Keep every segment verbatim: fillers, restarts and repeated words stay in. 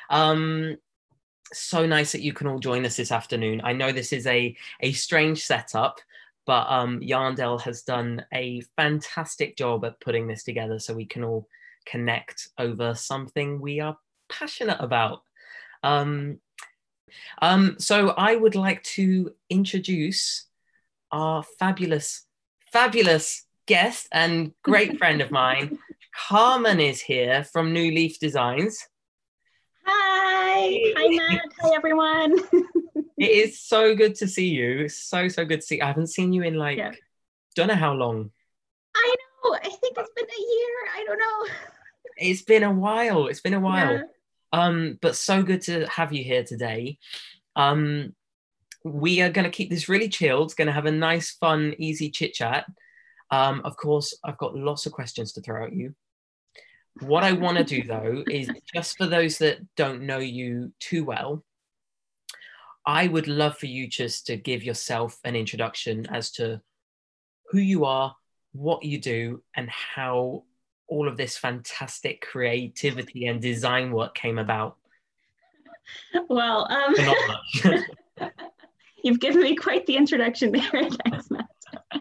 Um, so nice that you can all join us this afternoon. I know this is a, a strange setup, but um, Yarndale has done a fantastic job at putting this together so we can all connect over something we are passionate about. Um, um, so I would like to introduce our fabulous, fabulous guest and great friend of mine. Carmen is here from New Leaf Designs. Hi, hi Matt, hi everyone. It is so good to see you. It's so, so good to see you. I haven't seen you in like, yeah. don't know how long. I know, I think it's been a year, I don't know. It's been a while, it's been a while. Yeah. Um, but so good to have you here today. Um, we are gonna keep this really chilled, gonna have a nice, fun, easy chit chat. Um, of course, I've got lots of questions to throw at you. What I want to do though is just for those that don't know you too well, I would love for you just to give yourself an introduction as to who you are, what you do, and how all of this fantastic creativity and design work came about. Well, um, not much. You've given me quite the introduction there. Thanks, Matt.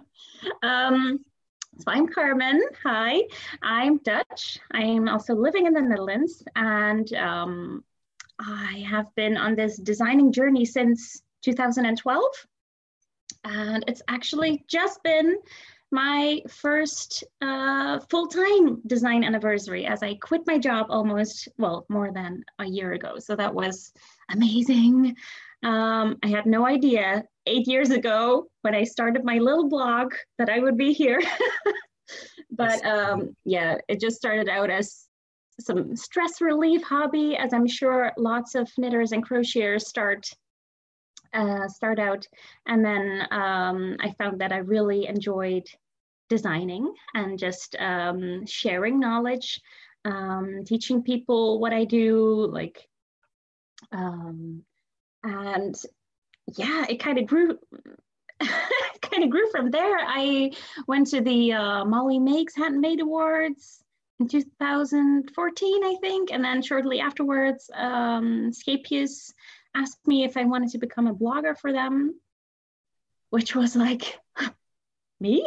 Um, so I'm Carmen. Hi, I'm Dutch. I'm also living in the Netherlands, and um, I have been on this designing journey since two thousand twelve. And it's actually just been my first uh, full-time design anniversary as I quit my job almost, well, more than a year ago. So that was amazing. Um, I had no idea eight years ago when I started my little blog that I would be here. But um, yeah, it just started out as some stress relief hobby, as I'm sure lots of knitters and crocheters start uh, start out. And then um, I found that I really enjoyed designing and just um, sharing knowledge, um, teaching people what I do, like, um, and yeah, it kind of grew. kind of grew from there. I went to the uh, Molly Makes Handmade Awards in two thousand fourteen, I think. And then shortly afterwards, um, Scapius asked me if I wanted to become a blogger for them, which was like, me?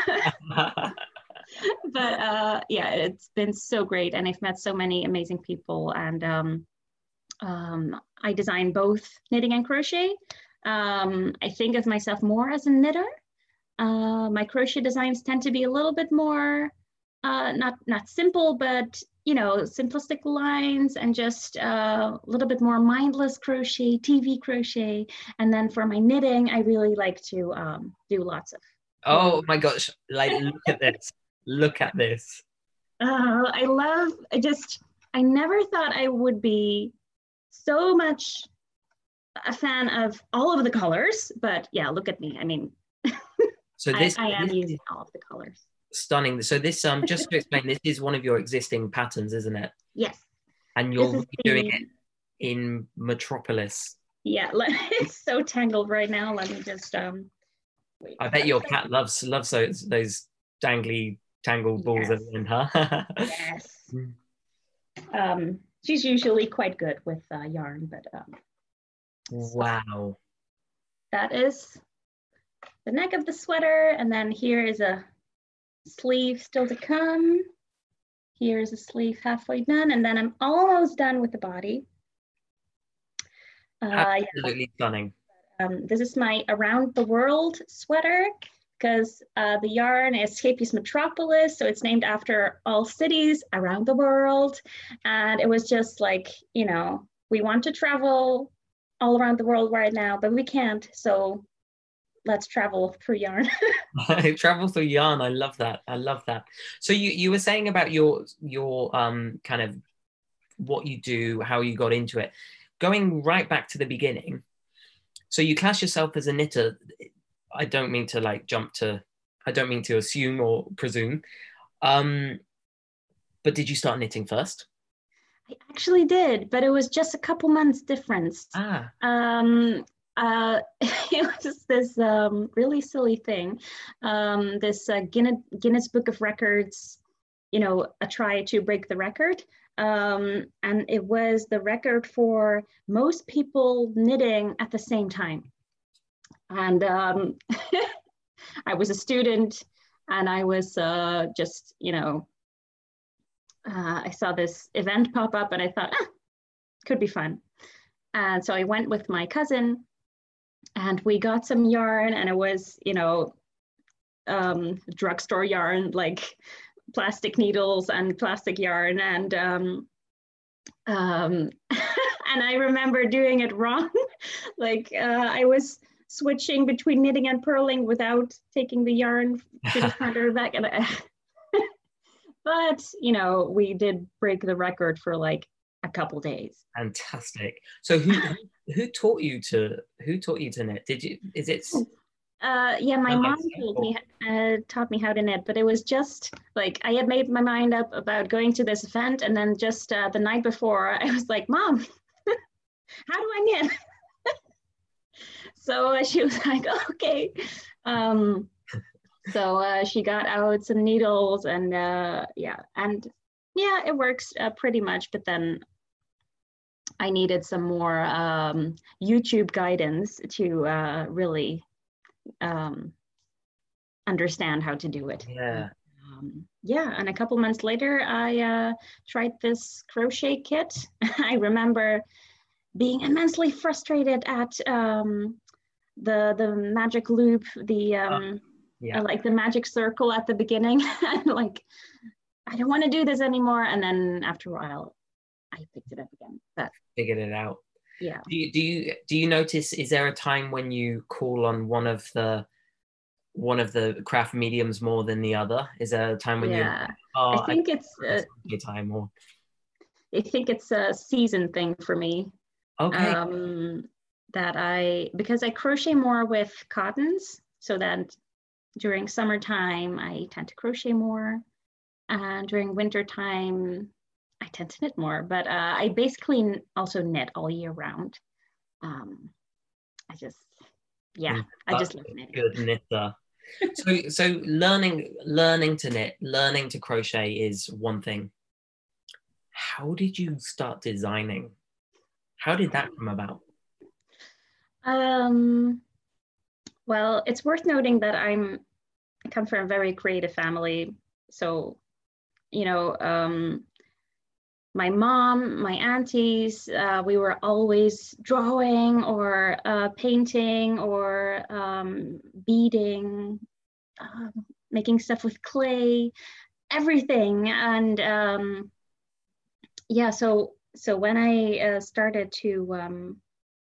But uh, yeah, it's been so great. And I've met so many amazing people. And um, um, I design both knitting and crochet. Um, I think of myself more as a knitter. Uh, my crochet designs tend to be a little bit more, uh, not, not simple, but, you know, simplistic lines and just uh, a little bit more mindless crochet, T V crochet. And then for my knitting, I really like to um, do lots of. Oh my gosh, like, look at this. Look at this. Uh, I love, I just, I never thought I would be so much a fan of all of the colors, but yeah, look at me. I mean, so this I, I am this using all of the colors. Stunning. So this, um, just to explain, this is one of your existing patterns, isn't it? Yes. And you're doing the... it in Metropolis. Yeah, it's so tangled right now. Let me just um. Wait, I bet your cat loves loves those those dangly tangled balls at the end, huh? Yes. Um, she's usually quite good with uh, yarn, but um. Wow. So that is the neck of the sweater, and then here is a sleeve still to come. Here's a sleeve halfway done, and then I'm almost done with the body. Uh, Absolutely yeah. Stunning. Um, this is my Around the World sweater, because uh, the yarn is Scapius Metropolis, so it's named after all cities around the world. And it was just like, you know, we want to travel all around the world right now, but we can't, so let's travel through yarn. Travel through yarn. I love that. I love that. So you you were saying about your your um kind of what you do, how you got into it. Going right back to the beginning. So you class yourself as a knitter. I don't mean to like jump to. I don't mean to assume or presume. Um, but did you start knitting first? I actually did, but it was just a couple months difference. Ah. Um, uh, it was this um, really silly thing. Um, this uh, Guinness, Guinness Book of Records, you know, a try to break the record. Um, and it was the record for most people knitting at the same time. And um, I was a student, and I was uh, just, you know, uh, I saw this event pop up and I thought, ah, could be fun. And so I went with my cousin and we got some yarn, and it was, you know, um, drugstore yarn, like plastic needles and plastic yarn. And um, um, and I remember doing it wrong. Like uh, I was switching between knitting and purling without taking the yarn to the front or back. And I, but, you know, we did break the record for like a couple days. Fantastic. So who who taught you to who taught you to knit? Did you is it uh yeah my mom told me uh, taught me how to knit, but it was just like I had made my mind up about going to this event, and then just uh, the night before I was like, Mom, how do I knit? So uh, she was like, okay. um so uh, she got out some needles, and uh yeah and yeah it works uh, pretty much, but then I needed some more um, YouTube guidance to uh, really um, understand how to do it. Yeah. Um, yeah, and a couple months later, I uh, tried this crochet kit. I remember being immensely frustrated at um, the the magic loop, the um, uh, yeah. uh, like the magic circle at the beginning. Like, I don't want to do this anymore. And then after a while, I picked it up again. But figured it out. Yeah. Do you, do you do you notice? Is there a time when you call on one of the one of the craft mediums more than the other? Is there a time when yeah. you? Oh, I think I, it's a time or. I think it's a season thing for me. Okay. Um, that I because I crochet more with cottons, so that during summertime I tend to crochet more, and during winter time I tend to knit more, but uh, I basically also knit all year round. Um, I just, yeah, I just love knitting. Good knitter. so, so learning, learning to knit, learning to crochet is one thing. How did you start designing? How did that come about? Um, well, it's worth noting that I'm, I come from a very creative family. So, you know, um, my mom, my aunties, uh, we were always drawing or uh, painting or um, beading, uh, making stuff with clay, everything. And um, yeah, so so when I uh, started to, um,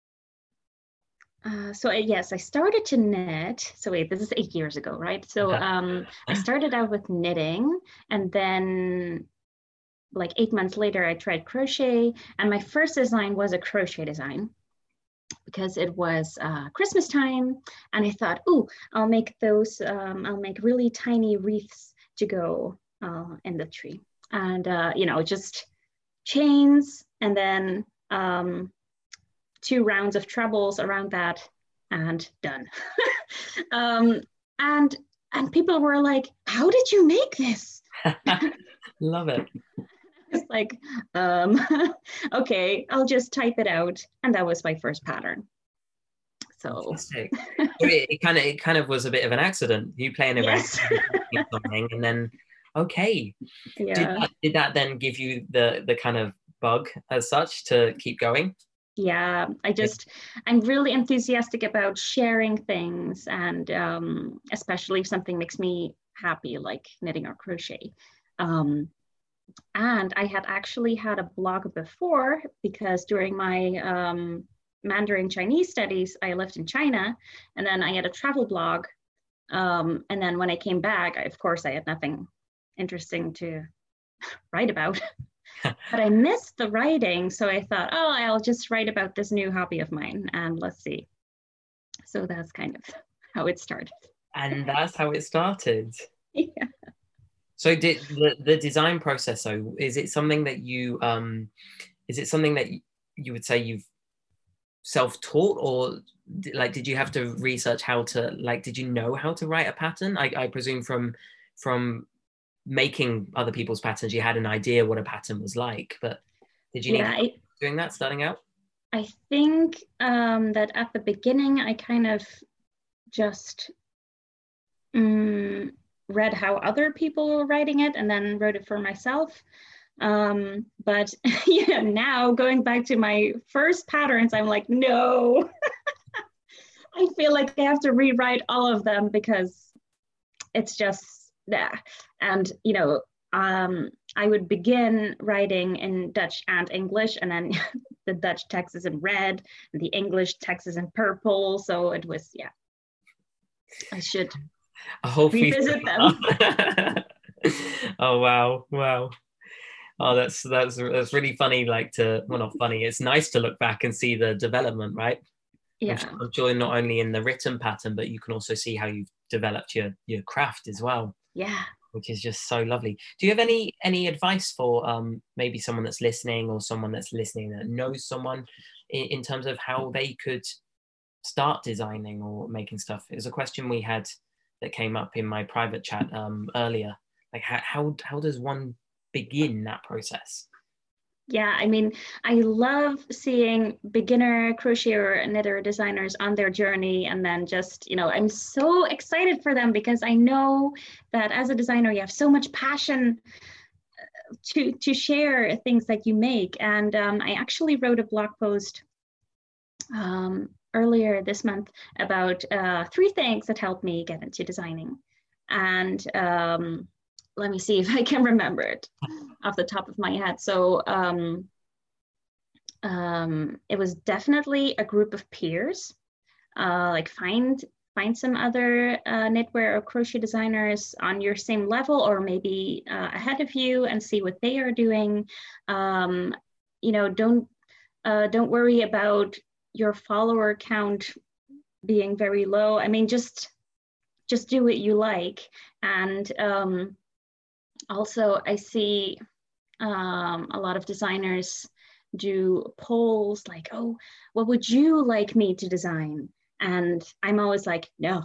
uh, so I, yes, I started to knit. So wait, this is eight years ago, right? So um, I started out with knitting, and then like eight months later, I tried crochet, and my first design was a crochet design because it was uh, Christmas time, and I thought, oh, I'll make those, um, I'll make really tiny wreaths to go uh, in the tree, and uh, you know, just chains, and then um, two rounds of trebles around that, and done. um, and and people were like, "How did you make this?" Love it. It's like, um, okay, I'll just type it out. And that was my first pattern. So Fantastic. it, it kind of it kind of was a bit of an accident. You playing around yes. something, and then okay. Yeah. Did that, did that then give you the the kind of bug as such to keep going? Yeah, I just I'm really enthusiastic about sharing things, and um, especially if something makes me happy, like knitting or crochet. Um, And I had actually had a blog before, because during my um, Mandarin Chinese studies, I lived in China, and then I had a travel blog. Um, and then when I came back, I, of course, I had nothing interesting to write about. But I missed the writing, so I thought, oh, I'll just write about this new hobby of mine, and let's see. So that's kind of how it started. And that's how it started. Yeah. So did the, the design process, though, is it something that you um is it something that you would say you've self-taught, or like did you have to research how to, like, did you know how to write a pattern? I, I presume from from making other people's patterns, you had an idea what a pattern was like, but did you yeah, need I, doing that starting out? I think um, that at the beginning, I kind of just um, read how other people were writing it and then wrote it for myself. Um, but yeah, now going back to my first patterns, I'm like, no, I feel like I have to rewrite all of them because it's just, yeah. And, you know, um, I would begin writing in Dutch and English, and then the Dutch text is in red and the English text is in purple. So it was, yeah, I should a whole revisit them. Oh, wow. Wow. Oh, that's that's that's really funny. Like to, well, not funny. It's nice to look back and see the development, right? Yeah. I'm sure, I'm sure not only in the written pattern, but you can also see how you've developed your your craft as well. Yeah. Which is just so lovely. Do you have any any advice for um, maybe someone that's listening or someone that's listening that knows someone in, in terms of how they could start designing or making stuff? It was a question we had that came up in my private chat um, earlier. Like how, how how does one begin that process? Yeah, I mean, I love seeing beginner crocheter and knitter designers on their journey, and then just, you know, I'm so excited for them because I know that as a designer, you have so much passion to to share things that you make. And um, I actually wrote a blog post um, earlier this month about uh, three things that helped me get into designing, and um, let me see if I can remember it off the top of my head. So um, um, it was definitely a group of peers. Uh, like find find some other uh, knitwear or crochet designers on your same level, or maybe uh, ahead of you, and see what they are doing. Um, you know, don't uh, don't worry about your follower count being very low. I mean, just just do what you like. And um, also, I see um, a lot of designers do polls like, oh, what would you like me to design? And I'm always like, no.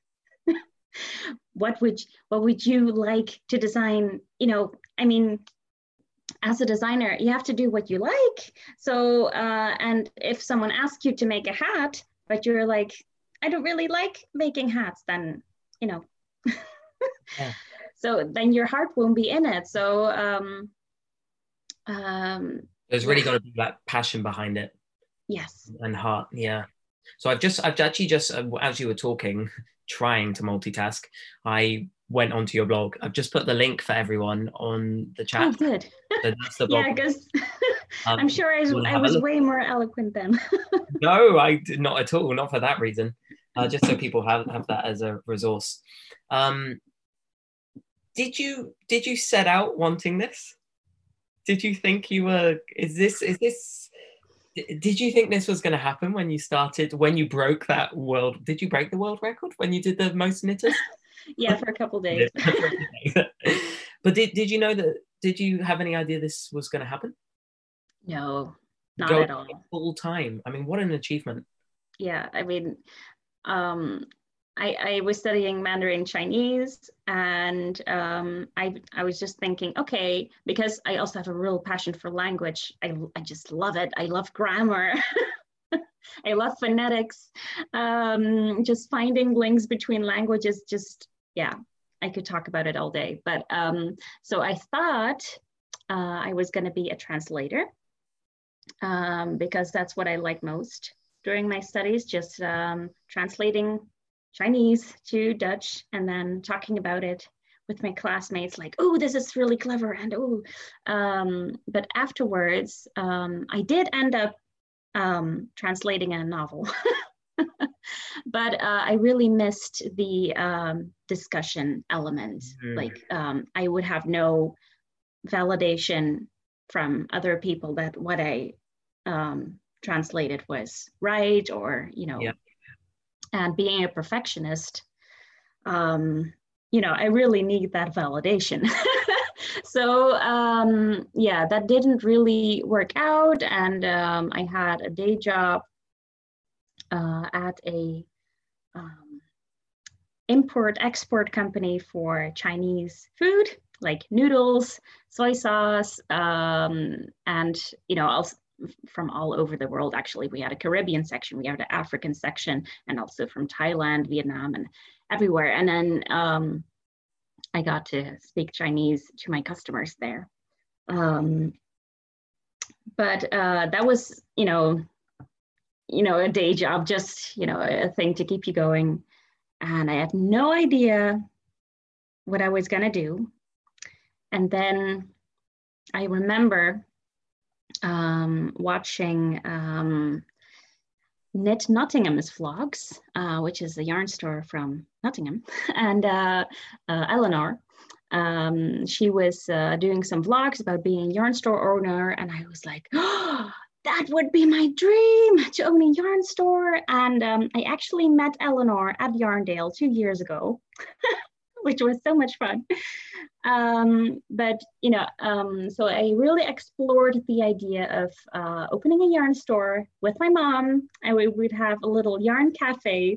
what would what would you like to design? You know, I mean, as a designer, you have to do what you like. So, uh, and if someone asks you to make a hat, but you're like, I don't really like making hats, then, you know, Yeah. So then your heart won't be in it. So um, um, there's yeah. really got to be that passion behind it. Yes. And heart. Yeah. So I've just, I've actually just, uh, as you were talking, trying to multitask, I went onto your blog. I've just put the link for everyone on the chat. Oh, good. So that's the blog. Yeah, because um, I'm sure I, I was way more eloquent then. No, I did not at all. Not for that reason. Uh, just so people have, have that as a resource. Um, did you did you set out wanting this? Did you think you were? Is this is this? Did you think this was going to happen when you started? When you broke that world? Did you break the world record when you did the most knitters? Yeah, for a couple of days. But did did you know that? Did you have any idea this was going to happen? No, not Go at all. Full time. I mean, what an achievement. Yeah, I mean, um, I, I was studying Mandarin Chinese, and um, I, I was just thinking, okay, because I also have a real passion for language. I, I just love it. I love grammar. I love phonetics. Um, just finding links between languages, just, yeah, I could talk about it all day. But um, so I thought uh, I was going to be a translator um, because that's what I like most during my studies, just um, translating Chinese to Dutch and then talking about it with my classmates, like, oh, this is really clever. And oh, um, but afterwards, um, I did end up um, translating a novel. But uh, I really missed the um, discussion element. Mm. Like um, I would have no validation from other people that what I um, translated was right, or, you know, yeah. And being a perfectionist, um, you know, I really need that validation. So um, yeah, that didn't really work out. And um, I had a day job uh, at a um, import-export company for Chinese food. like noodles, soy sauce, um, and, you know, also from all over the world. Actually, we had a Caribbean section, we had an African section, and also from Thailand, Vietnam, and everywhere. And then um, I got to speak Chinese to my customers there. Um, but uh, that was, you know, you know, a day job, just, you know, a thing to keep you going. And I had no idea what I was gonna do. And then I remember um, watching um, Knit Nottingham's vlogs, uh, which is a yarn store from Nottingham, and uh, uh, Eleanor. Um, she was uh, doing some vlogs about being a yarn store owner, and I was like, oh, that would be my dream, to own a yarn store. And um, I actually met Eleanor at Yarndale two years ago, which was so much fun. Um, but, you know, um, so I really explored the idea of uh, opening a yarn store with my mom, and we would have a little yarn cafe.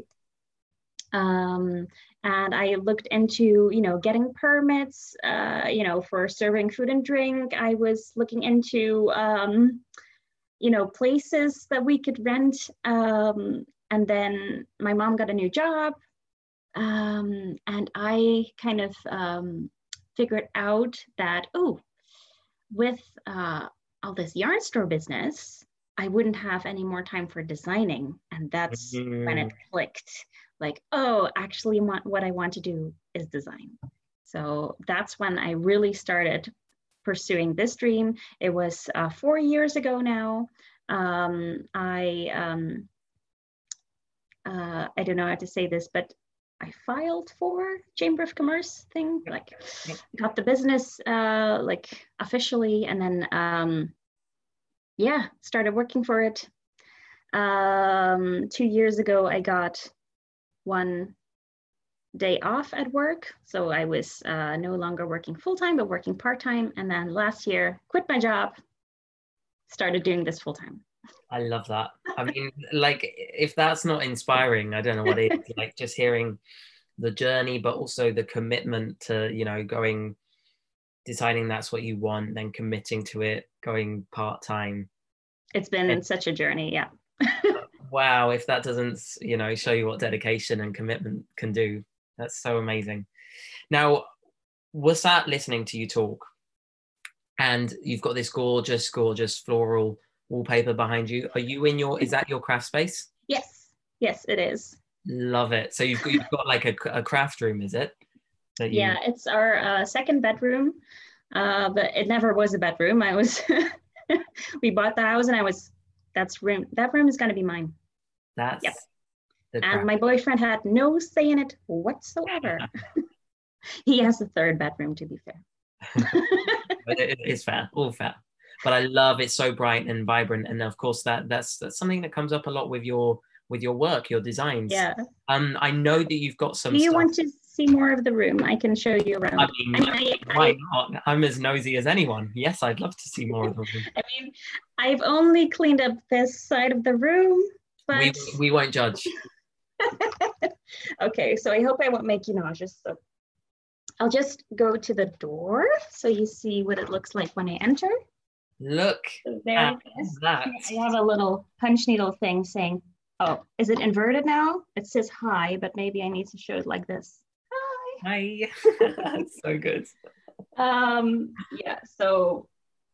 Um, and I looked into, you know, getting permits, uh, you know, for serving food and drink. I was looking into, um, you know, places that we could rent. Um, and then my mom got a new job. Um, and I kind of um, figured out that, oh, with uh, all this yarn store business, I wouldn't have any more time for designing. And that's mm. when it clicked. Like, oh, actually want, what I want to do is design. So that's when I really started pursuing this dream. It was uh, four years ago now. Um, I, um, uh, I don't know how to say this, but I filed for Chamber of Commerce thing, like got the business uh, like officially, and then um, yeah, started working for it. Um, two years ago, I got one day off at work. So I was uh, no longer working full-time, but working part-time. And then last year, quit my job, started doing this full-time. I love that. I mean, like, if that's not inspiring, I don't know what it is. Like, just hearing the journey, but also the commitment to, you know, going, deciding that's what you want, then committing to it, going part-time. It's been it's, such a journey, yeah. Wow, if that doesn't, you know, show you what dedication and commitment can do, that's so amazing. Now, we're sat listening to you talk, and you've got this gorgeous, gorgeous floral wallpaper behind you. Are you in your, is that your craft space? Yes, yes, it is. Love it. So you've got, you've got like a, a craft room, is it? That you... Yeah, it's our uh, second bedroom, uh, but it never was a bedroom. I was, we bought the house, and I was, that's room, that room is going to be mine. That's yep. And my boyfriend had no say in it whatsoever. He has the third bedroom, to be fair. it, it's fair, all fair. But I love it, so bright and vibrant, and of course that that's that's something that comes up a lot with your with your work, your designs. Yeah. Um, I know that you've got some. Do you stuff. want to see more of the room? I can show you around. I mean, I mean I, why I, not? I'm as nosy as anyone. Yes, I'd love to see more of the room. I mean, I've only cleaned up this side of the room, but we we won't judge. Okay, so I hope I won't make you nauseous. So I'll just go to the door so you see what it looks like when I enter. Look so there at that. I have a little punch needle thing saying, oh, is it inverted now? It says hi, but maybe I need to show it like this. Hi. Hi. That's so good. Um, yeah, so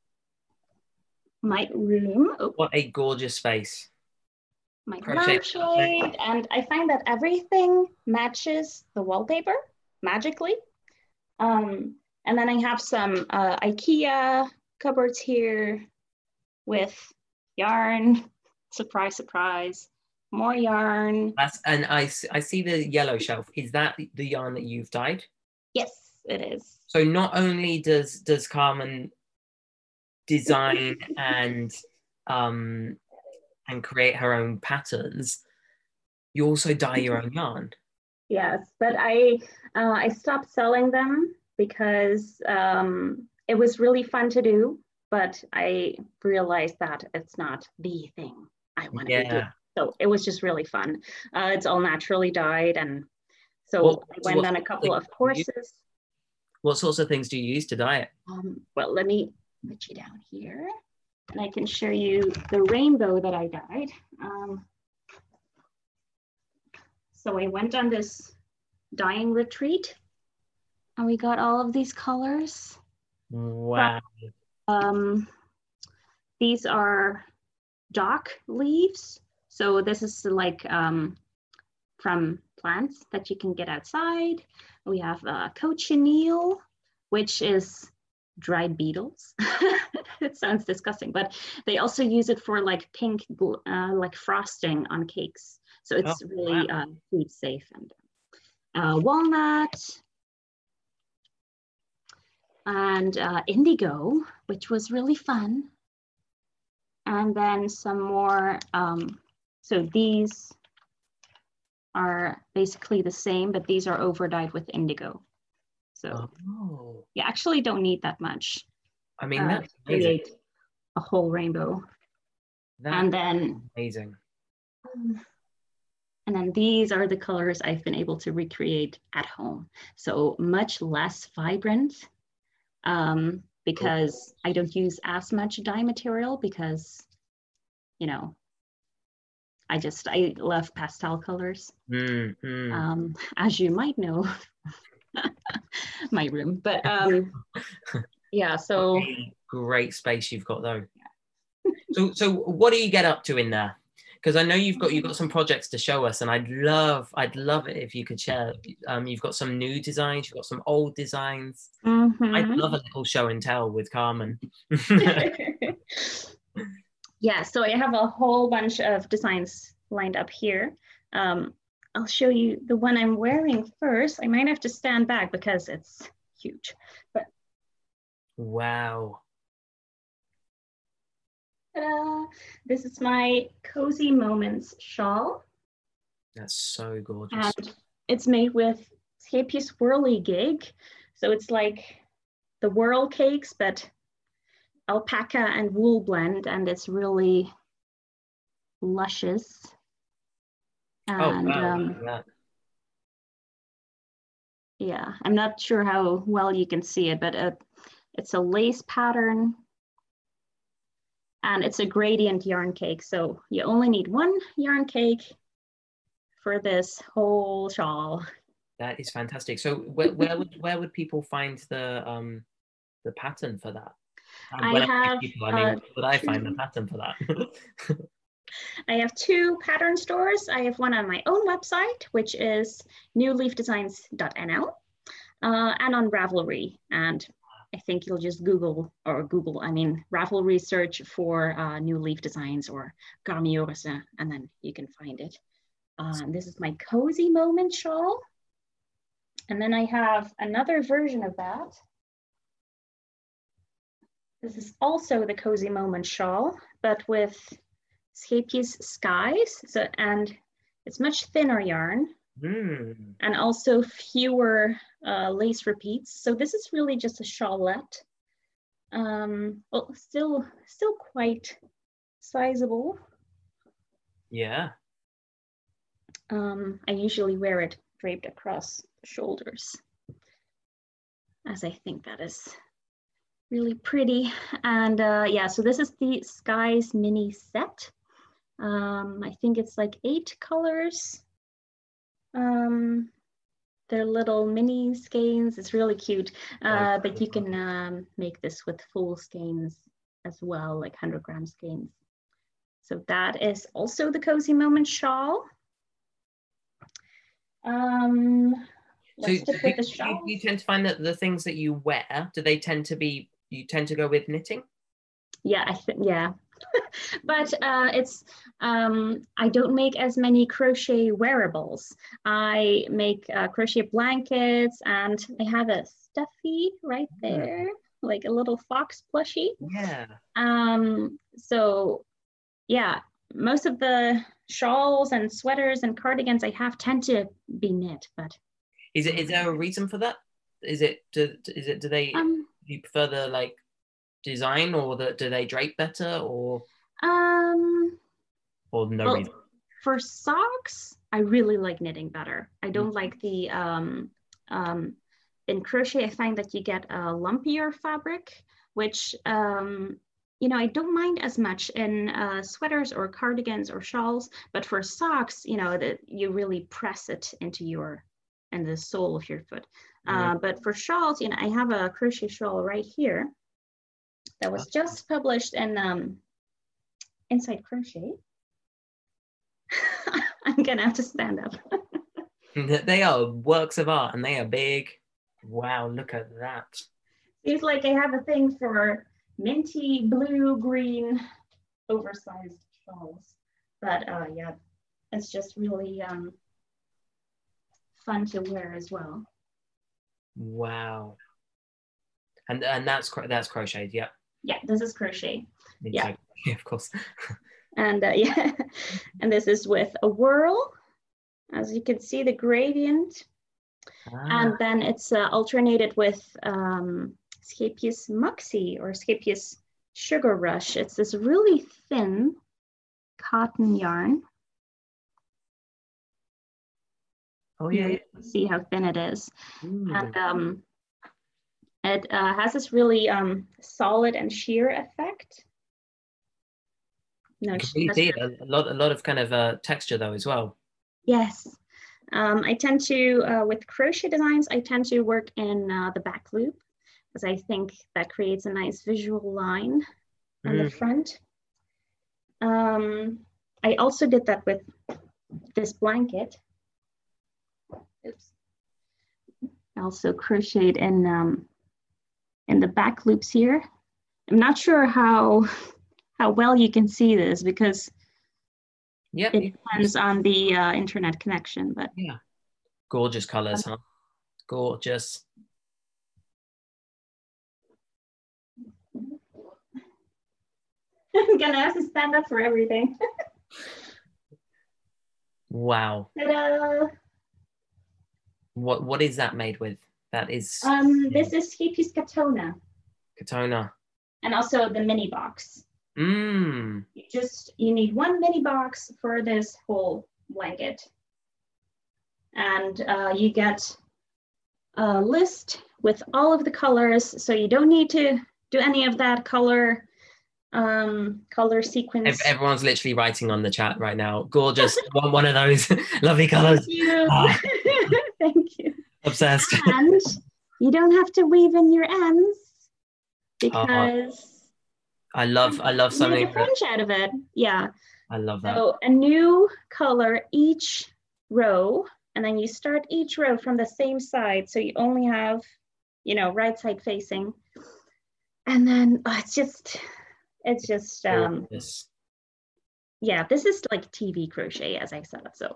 my room. Oh. What a gorgeous space. My lampshade, and I find that everything matches the wallpaper magically. Um, and then I have some uh, IKEA cupboards here with yarn. Surprise, surprise. More yarn. That's, and I, I see the yellow shelf. Is that the yarn that you've dyed? Yes, it is. So not only does does Carmen design and um and create her own patterns, you also dye your own yarn. Yes, but I uh, I stopped selling them because um, it was really fun to do, but I realized that it's not the thing I want to yeah. be doing. So it was just really fun. Uh, it's all naturally dyed, and so well, I went on a couple of courses. What sorts of things do you use to dye it? Um, well, let me put you down here and I can show you the rainbow that I dyed. Um, so I went on this dyeing retreat and we got all of these colors. Wow. Um, these are dock leaves. So this is like um, from plants that you can get outside. We have uh, cochineal, which is dried beetles. It sounds disgusting, but they also use it for like pink, uh, like frosting on cakes. So it's oh, really wow. uh, food safe. And uh, walnut and uh, indigo, which was really fun. And then some more, um, so these are basically the same, but these are over dyed with indigo. So oh. you actually don't need that much. I mean, that's uh, amazing. Create a whole rainbow. That's and then amazing. And then these are the colors I've been able to recreate at home. So much less vibrant um, because oh. I don't use as much dye material because, you know, I just, I love pastel colors. Mm, mm. Um, as you might know, my room, but um, yeah, so. Great, great space you've got though. so, so what do you get up to in there? Because I know you've got you've got some projects to show us, and I'd love I'd love it if you could share. Um, you've got some new designs, you've got some old designs. Mm-hmm. I'd love a little show and tell with Carmen. Yeah, so I have a whole bunch of designs lined up here. Um, I'll show you the one I'm wearing first. I might have to stand back because it's huge. But wow. Ta-da! This is my Cozy Moments shawl. That's so gorgeous. And it's made with Skepios Whirligig. So it's like the whirl cakes, but alpaca and wool blend, and it's really luscious. And oh, wow. um, yeah. yeah, I'm not sure how well you can see it, but uh, it's a lace pattern. And it's a gradient yarn cake. So you only need one yarn cake for this whole shawl. That is fantastic. So where, where would where would people find the um the pattern for that? And I have. People, I mean, uh, would I find the pattern for that? I have two pattern stores. I have one on my own website, which is new leaf designs dot n l, uh, and on Ravelry. And I think you'll just Google, or Google, I mean, Ravelry search for uh, New Leaf Designs or Garmiorse, and then you can find it. Um, this is my Cozy Moment shawl. And then I have another version of that. This is also the Cozy Moment shawl, but with Skepios Skies. So, and it's much thinner yarn. Mm. And also fewer uh, lace repeats. So this is really just a shawlette. Um, well, still, still quite sizable. Yeah. Um, I usually wear it draped across the shoulders, as I think that is really pretty. And uh, yeah, so this is the Skies mini set. Um, I think it's like eight colors. Um, they're little mini skeins. It's really cute, uh, but you can um, make this with full skeins as well, like one hundred gram skeins. So that is also the Cozy Moment shawl. Um, let's so stick with the shawl. You, you tend to find that the things that you wear, do they tend to be, you tend to go with knitting? Yeah, I think, yeah. But uh, it's, um, I don't make as many crochet wearables. I make uh, crochet blankets, and I have a stuffy right there, like a little fox plushie. Yeah. Um, so yeah, most of the shawls and sweaters and cardigans I have tend to be knit, but. Is it, is there a reason for that? Is it, do, is it, do they, um, do you prefer the like design, or the, do they drape better, or? Um, or no well, reason? For socks, I really like knitting better. I don't like the um, um, in crochet, I find that you get a lumpier fabric, which, um, you know, I don't mind as much in uh, sweaters or cardigans or shawls, but for socks, you know, that you really press it into your, and the sole of your foot. Uh, but for shawls, you know, I have a crochet shawl right here that was just published in um, Inside Crochet. I'm gonna have to stand up. They are works of art and they are big. Wow, look at that. Seems like I have a thing for minty, blue, green, oversized shawls. But uh, yeah, it's just really um, fun to wear as well. Wow. And and that's that's crocheted, yeah. Yeah, this is crochet. Yeah, yeah, of course. And uh, yeah, and this is with a whirl. As you can see, the gradient. Ah. And then it's uh, alternated with um, Scapious Muxie or Scapious Sugar Rush. It's this really thin cotton yarn. Oh yeah, yeah. See how thin it is. Mm. And um, it uh, has this really um, solid and sheer effect. No, you can really see it. A lot, a lot of kind of uh, texture though as well. Yes. Um, I tend to, uh, with crochet designs, I tend to work in uh, the back loop because I think that creates a nice visual line on mm. the front. Um, I also did that with this blanket. Oops. I also crocheted in, um, in the back loops here. I'm not sure how, how well you can see this because yep. it depends on the uh, internet connection, but yeah, gorgeous colors, huh? Gorgeous. I'm gonna have to stand up for everything. Wow. Ta-da! What what is that made with? That is. Um, yeah. This is Scapious Katona. Katona. And also the mini box. Mm. You just, you need one mini box for this whole blanket. And uh, you get a list with all of the colors. So you don't need to do any of that color, um, color sequence. Everyone's literally writing on the chat right now. Gorgeous, one, one of those lovely colors. Thank you. Ah. Thank you. Obsessed. And you don't have to weave in your ends because uh-huh. I love, I love something. Make a fringe out of it. Yeah. I love that. So a new color each row, and then you start each row from the same side. So you only have, you know, right side facing. And then oh, it's just, it's just, um, yes. yeah, this is like T V crochet, as I said. So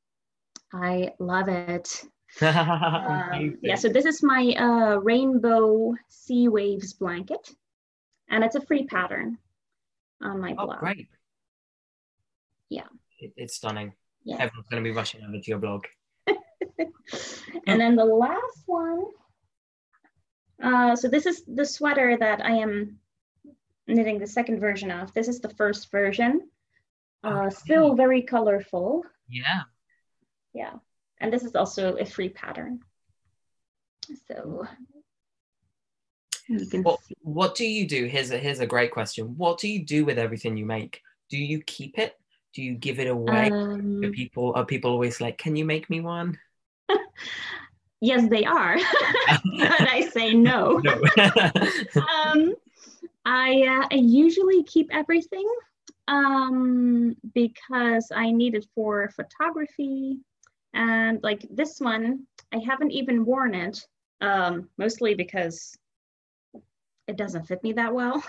I love it. um, yeah, so this is my uh, Rainbow Sea Waves blanket. And it's a free pattern on my blog. Oh, great. Yeah. It, it's stunning. Yeah. Everyone's going to be rushing over to your blog. And then the last one. Uh, so this is the sweater that I am knitting the second version of. This is the first version. Uh, okay. Still very colorful. Yeah. Yeah. And this is also a free pattern. So... You can what, what do you do? Here's a here's a great question. What do you do with everything you make? Do you keep it? Do you give it away? Um, are people are people always like, can you make me one? Yes, they are. But I say no. no. um, I uh, I usually keep everything um, because I need it for photography, and like this one, I haven't even worn it. Um, mostly because it doesn't fit me that well.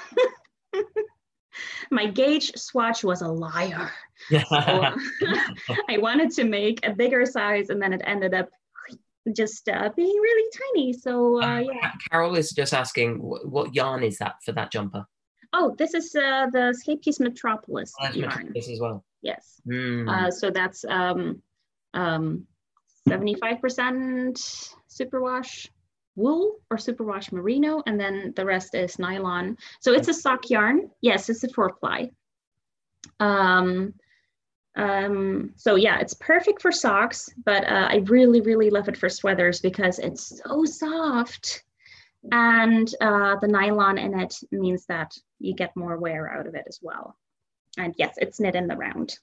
My gauge swatch was a liar. So, uh, I wanted to make a bigger size and then it ended up just uh, being really tiny. So uh, um, yeah. Carol is just asking, what, what yarn is that for that jumper? Oh, this is uh, the Scapious Metropolis oh, that's yarn. Metropolis as well. Yes. Mm. Uh, so that's um, um, seventy-five percent superwash wool or superwash merino, and then the rest is nylon. So it's a sock yarn. Yes, it's a four ply. Um, Um, so yeah, it's perfect for socks, but uh, I really, really love it for sweaters because it's so soft. And uh, the nylon in it means that you get more wear out of it as well. And yes, it's knit in the round.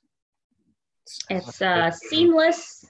It's uh, seamless,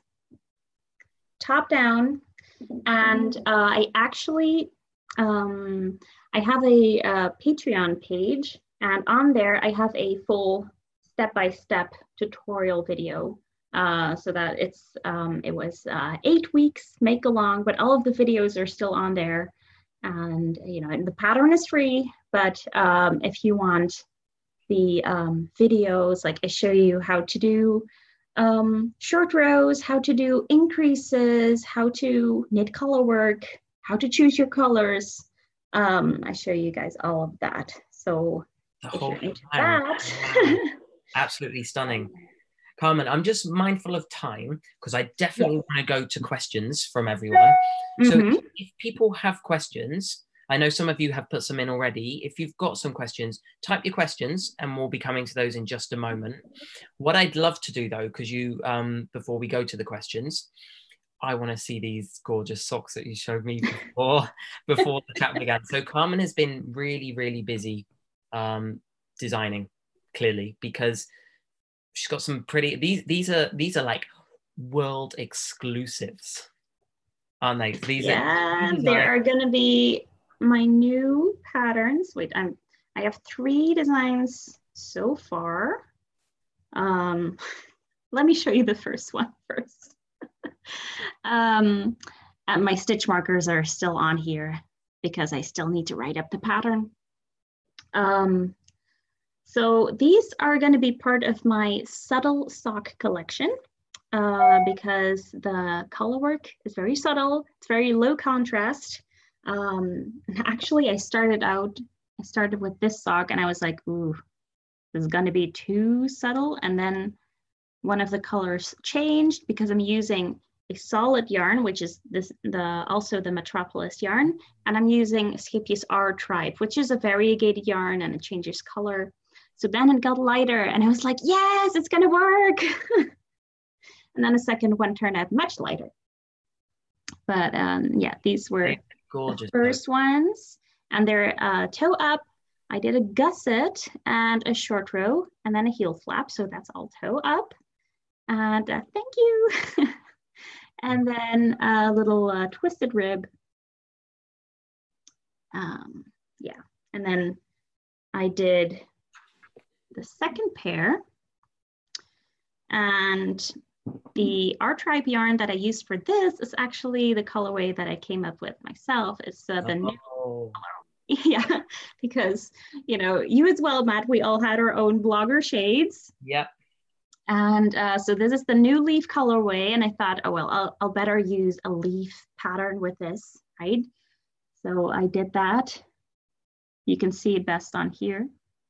top down. And uh, I actually, um, I have a, uh Patreon page, and on there I have a full step-by-step tutorial video. Uh, so that it's, um, it was uh, eight weeks make along, but all of the videos are still on there. And, you know, the pattern is free, but um, if you want the um, videos, like I show you how to do um, short rows, how to do increases, how to knit color work, how to choose your colors. Um, I show you guys all of that. So The if whole you're into time. that. Absolutely stunning. Carmen, I'm just mindful of time because I definitely yeah. want to go to questions from everyone. So mm-hmm. if, if people have questions, I know some of you have put some in already. If you've got some questions, type your questions and we'll be coming to those in just a moment. What I'd love to do though, because you, um, before we go to the questions, I want to see these gorgeous socks that you showed me before, before the chat began. So Carmen has been really, really busy um, designing, clearly, because she's got some pretty, these these are these are like world exclusives, aren't they? These yeah, are, these there are, are going to be my new patterns. Wait, I'm I have three designs so far. Um, let me show you the first one first. um, and my stitch markers are still on here because I still need to write up the pattern. Um, so these are going to be part of my subtle sock collection uh, because the color work is very subtle. It's very low contrast. Um, actually, I started out, I started with this sock and I was like, ooh, this is going to be too subtle. And then one of the colors changed because I'm using a solid yarn, which is this the also the Metropolis yarn, and I'm using Escapius R Tribe, which is a variegated yarn and it changes color. So then it got lighter and I was like, yes, it's gonna work. And then the second one turned out much lighter. But um, yeah, these were gorgeous the first book. ones, and they're uh, toe up. I did a gusset and a short row and then a heel flap. So that's all toe up. And uh, thank you. And then a little uh, twisted rib. Um, yeah, and then I did the second pair. And the R Tribe yarn that I used for this is actually the colorway that I came up with myself. It's uh, the oh. new color. Yeah, because, you know, you as well, Matt, we all had our own blogger shades. Yeah. And uh, so this is the new leaf colorway. And I thought, oh, well, I'll, I'll better use a leaf pattern with this, right? So I did that. You can see it best on here.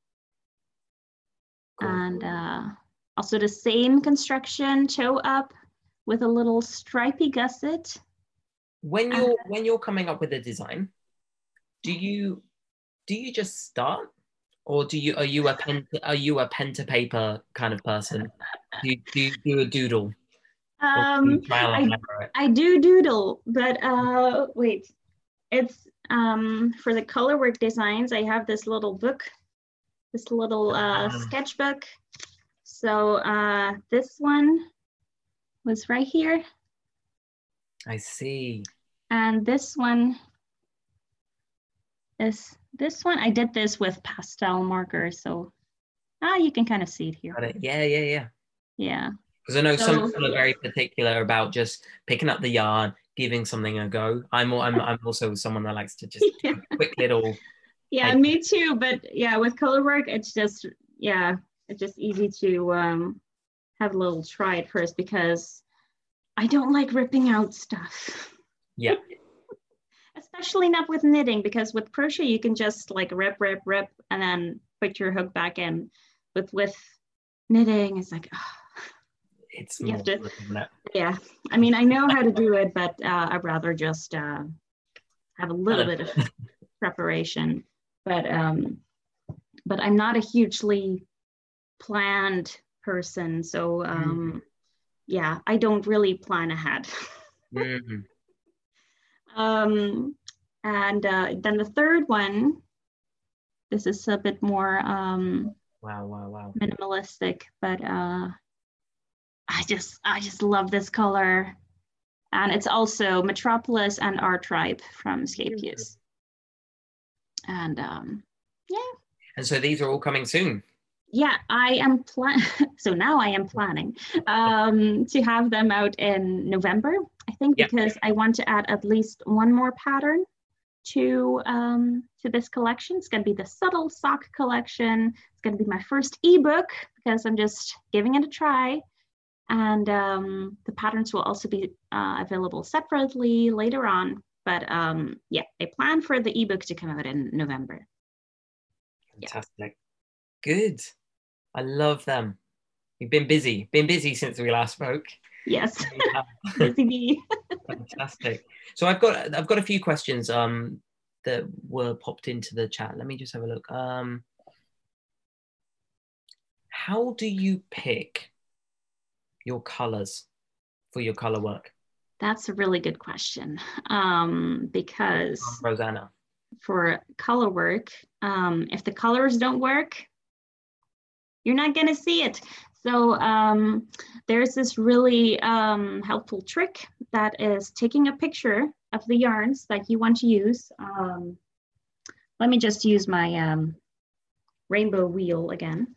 Cool. And uh, also the same construction, toe up with a little stripy gusset. When you're, uh, when you're coming up with a design, do you, do you just start? Or do you are you a pen are you a pen to paper kind of person? Do you do, you do a doodle? Um, do I, I do doodle, but uh, wait, it's um for the color work designs. I have this little book, this little uh, uh. sketchbook. So uh, this one was right here. I see. And this one is. This one, I did this with pastel markers, so ah, you can kind of see it here. Got it. Yeah, yeah, yeah. Yeah. Because I know so, some people are very particular about just picking up the yarn, giving something a go. I'm I'm I'm also someone that likes to just yeah. quick little. Yeah, like, me too. But yeah, with color work, it's just yeah, it's just easy to um, have a little try at first because I don't like ripping out stuff. Yeah. Especially not with knitting, because with crochet you can just like rip, rip, rip, and then put your hook back in. With with knitting, it's like, oh, it's you have to, it? Yeah. I mean, I know how to do it, but uh, I'd rather just uh, have a little bit of preparation. But um, but I'm not a hugely planned person. So um, mm. yeah, I don't really plan ahead. mm-hmm. um, and uh, then the third one, this is a bit more um, wow, wow, wow, minimalistic, but uh, I just I just love this color. And it's also Metropolis and R-Tribe from Scapeuse. And um, yeah. And so these are all coming soon. Yeah, I am plan. So now I am planning um, to have them out in November, I think, yep. because I want to add at least one more pattern to um, to this collection. It's going to be the Subtle Sock collection. It's going to be my first ebook because I'm just giving it a try. And um, the patterns will also be uh, available separately later on. But um, yeah, I plan for the ebook to come out in November. Fantastic. Yeah. Good. I love them. You've been busy, been busy since we last spoke. Yes, busy bee. Fantastic. So I've got I've got a few questions um, that were popped into the chat. Let me just have a look. Um, how do you pick your colors for your color work? That's a really good question um, because um, Rosanna, for color work, um, if the colors don't work, you're not going to see it. So um, there's this really um, helpful trick that is taking a picture of the yarns that you want to use. Um, let me just use my um, rainbow wheel again.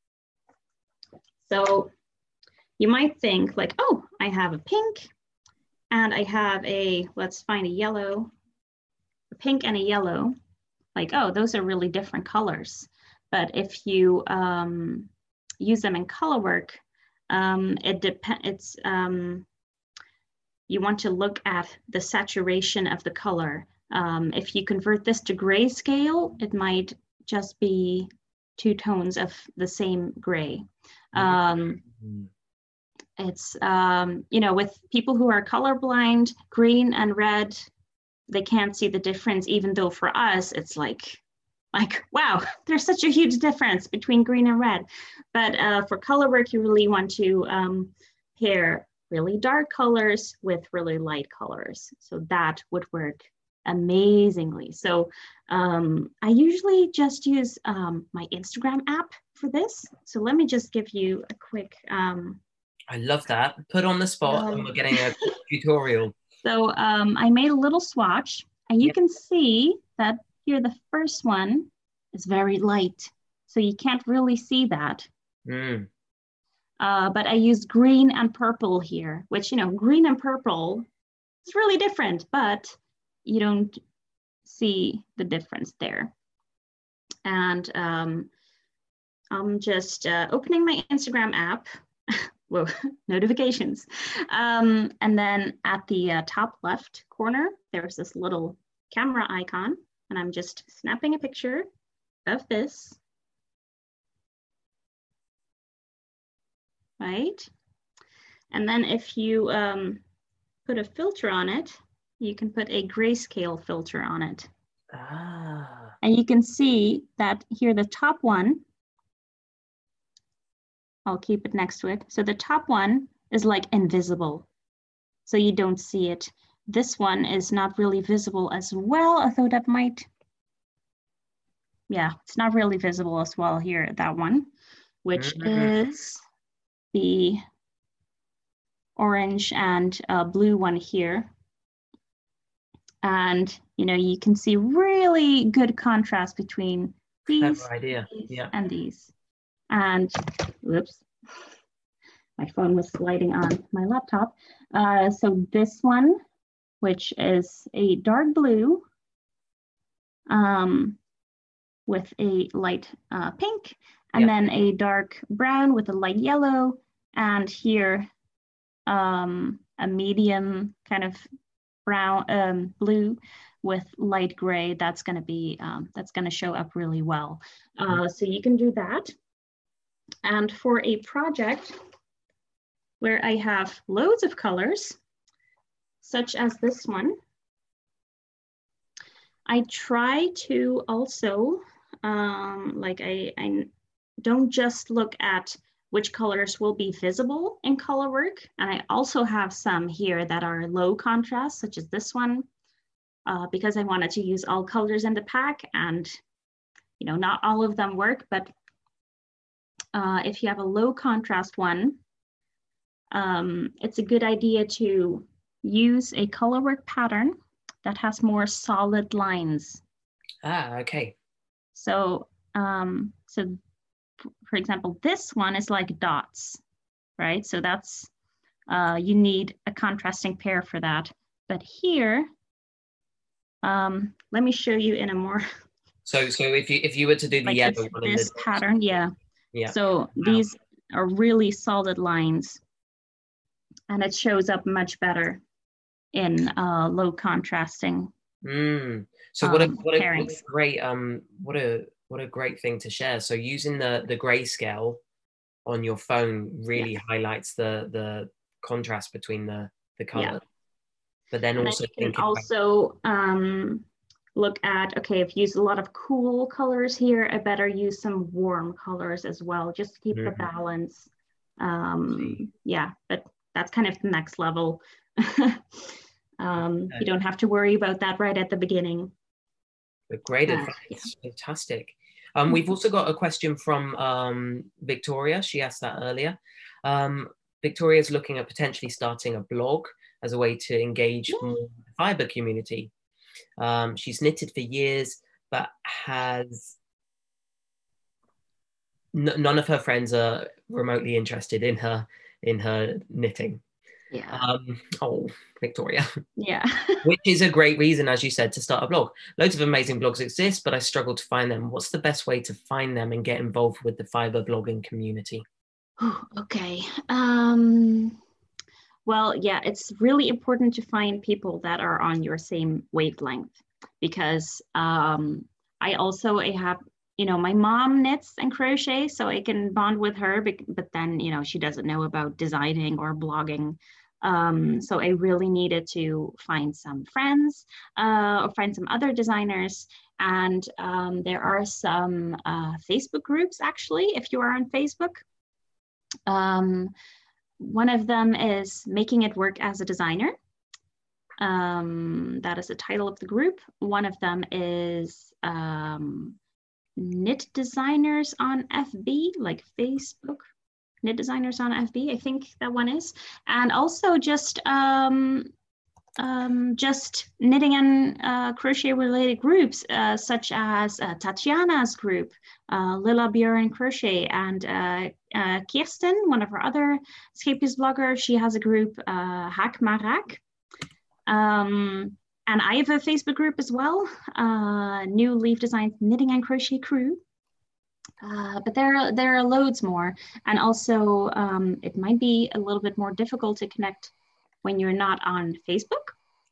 So you might think like, oh, I have a pink and I have a, let's find a yellow, a pink and a yellow. Like, oh, those are really different colors. But if you um, use them in color work, um, it depends, it's, um, you want to look at the saturation of the color. Um, if you convert this to grayscale, it might just be two tones of the same gray. Um, mm-hmm. It's, um, you know, with people who are colorblind, green and red, they can't see the difference, even though for us, it's like, like, wow, there's such a huge difference between green and red. But uh, for color work, you really want to um, pair really dark colors with really light colors. So that would work amazingly. So um, I usually just use um, my Instagram app for this. So let me just give you a quick, um, I love that. Put on the spot um, and we're getting a tutorial. So um, I made a little swatch and you yep. can see that here the first one is very light. So you can't really see that. Mm. Uh, but I used green and purple here, which, you know, green and purple is really different, but you don't see the difference there. And um, I'm just uh, opening my Instagram app. Whoa, notifications. Um, and then at the uh, top left corner, there's this little camera icon, and I'm just snapping a picture of this. Right? And then if you um, put a filter on it, you can put a grayscale filter on it. Ah. And you can see that here, the top one, I'll keep it next to it. So the top one is like invisible. So you don't see it. This one is not really visible as well, although that might, yeah, it's not really visible as well here, that one, which mm-hmm. is the orange and uh, blue one here. And, you know, you can see really good contrast between these, idea. these yeah. and these. And, whoops, my phone was sliding on my laptop. Uh, so this one, which is a dark blue um, with a light uh, pink, and yeah. then a dark brown with a light yellow, and here um, a medium kind of brown, um, blue with light gray. That's going to be, um, that's going to show up really well. Uh, so you can do that. And for a project where I have loads of colors, such as this one, I try to also, um, like I, I don't just look at which colors will be visible in ColorWork. And I also have some here that are low contrast, such as this one, uh, because I wanted to use all colors in the pack, and you know, not all of them work, but uh, if you have a low contrast one, um, it's a good idea to use a ColorWork pattern that has more solid lines. Ah, okay. So, um, so for example, this one is like dots, right? So that's, uh, you need a contrasting pair for that. But here, um, let me show you in a more. So, so if you if you were to do the like yellow one, this the pattern, yeah. Yeah. So wow. These are really solid lines, and it shows up much better in uh, low contrasting. Mm. So what a um, what a, what a great um what a what a great thing to share. So using the the grayscale on your phone really yeah. highlights the the contrast between the the color. Yeah. But then and also then you can also um, look at, okay, if you use a lot of cool colors here, I better use some warm colors as well, just to keep mm-hmm. the balance. Um, yeah, but that's kind of the next level. um, okay. You don't have to worry about that right at the beginning. But great uh, advice, yeah. Fantastic. Um, we've also got a question from um, Victoria. She asked that earlier. Um, Victoria's looking at potentially starting a blog as a way to engage yeah. more the fiber community. Um, she's knitted for years, but has n- none of her friends are remotely interested in her in her knitting. Yeah. Um, oh, Victoria. Yeah. Which is a great reason, as you said, to start a blog. Loads of amazing blogs exist, but I struggle to find them. What's the best way to find them and get involved with the fiber blogging community? Oh, okay. Um, well, yeah, it's really important to find people that are on your same wavelength, because um, I also I have, you know, my mom knits and crochet, so I can bond with her, but, but then, you know, she doesn't know about designing or blogging. Um, so I really needed to find some friends uh, or find some other designers. And um, there are some uh, Facebook groups, actually, if you are on Facebook. Um, one of them is Making It Work as a Designer. Um, that is the title of the group. One of them is um, Knit Designers on F B, like Facebook. Knit Designers on F B, I think that one is. And also just um, um, just knitting and uh, crochet related groups, uh, such as uh, Tatiana's group, uh, Lilla Björn Crochet, and uh, uh, Kirsten, one of our other Escapist bloggers. She has a group, uh, Hack Marak. Um, and I have a Facebook group as well, uh, New Leaf Design Knitting and Crochet Crew. Uh, but there are, there are loads more. And also um, it might be a little bit more difficult to connect when you're not on Facebook.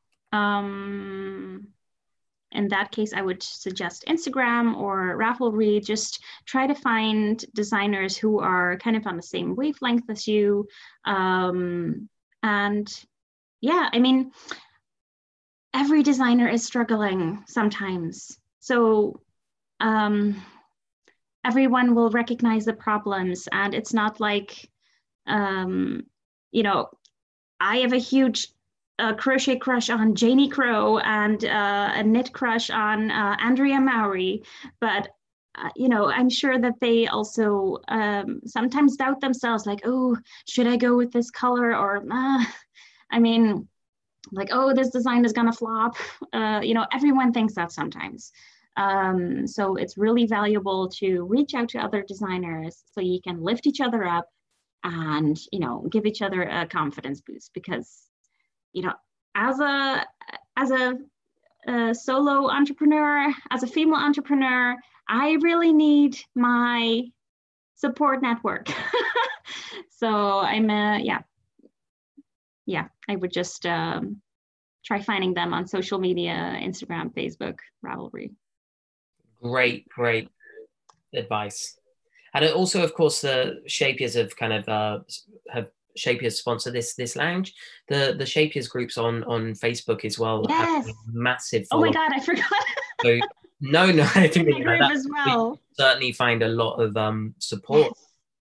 Um, in that case, I would suggest Instagram or Ravelry. Just try to find designers who are kind of on the same wavelength as you. Um, and yeah, I mean, every designer is struggling sometimes. So um, everyone will recognize the problems, and it's not like, um, you know, I have a huge uh, crochet crush on Janie Crow and uh, a knit crush on uh, Andrea Mowry, but uh, you know, I'm sure that they also um, sometimes doubt themselves, like, oh, should I go with this color? Or, uh, I mean, like, oh, this design is gonna flop. Uh, you know, everyone thinks that sometimes. Um, so it's really valuable to reach out to other designers so you can lift each other up and, you know, give each other a confidence boost, because, you know, as a as a, a solo entrepreneur, as a female entrepreneur, I really need my support network. So I'm a, yeah, yeah, I would just um, try finding them on social media, Instagram, Facebook, Ravelry. Great, great advice. And also, of course, the Shapiers have kind of uh, have Shapiers sponsor this this lounge. The the Shapiers groups on on Facebook as well. Yes. Have massive. Oh my God, I forgot. So no, no, I didn't mean that. Group as well. We certainly find a lot of um support. Yes.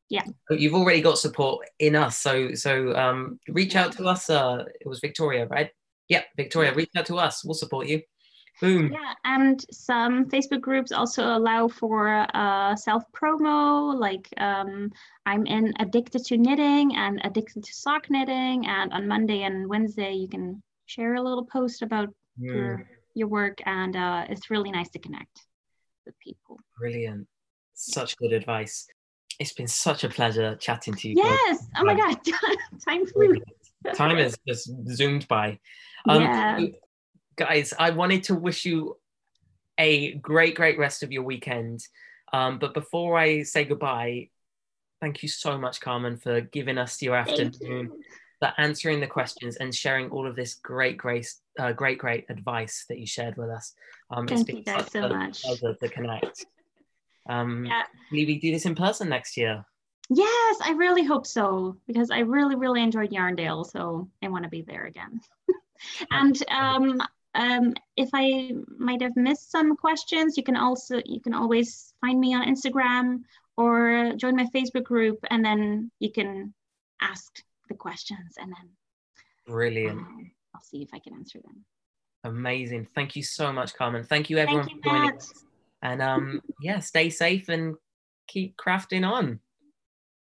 Yeah. You've already got support in us, so so um, reach out to us. Uh, it was Victoria, right? Yeah, Victoria, reach out to us. We'll support you. Boom. Yeah, and some Facebook groups also allow for uh, self-promo, like um, I'm in Addicted to Knitting and Addicted to Sock Knitting, and on Monday and Wednesday you can share a little post about mm. your your work, and uh, it's really nice to connect with people. Brilliant. Such good advice. It's been such a pleasure chatting to you. Yes. Oh my God. Time flew. Time has just zoomed by. Um, yeah. Guys, I wanted to wish you a great, great rest of your weekend. Um, but before I say goodbye, thank you so much, Carmen, for giving us your afternoon, for answering the questions and sharing all of this great, great, uh, great, great advice that you shared with us. Um, thank it's been you guys so much. Pleasure to connect. Um, yeah. Maybe we do this in person next year. Yes, I really hope so, because I really, really enjoyed Yarndale, so I want to be there again. and um, um, if I might have missed some questions, you can also you can always find me on Instagram or join my Facebook group, and then you can ask the questions, and then brilliant. Um, I'll see if I can answer them. Amazing. Thank you so much, Carmen. Thank you, everyone, Thank you, for joining Matt. us. And um, yeah, stay safe and keep crafting on.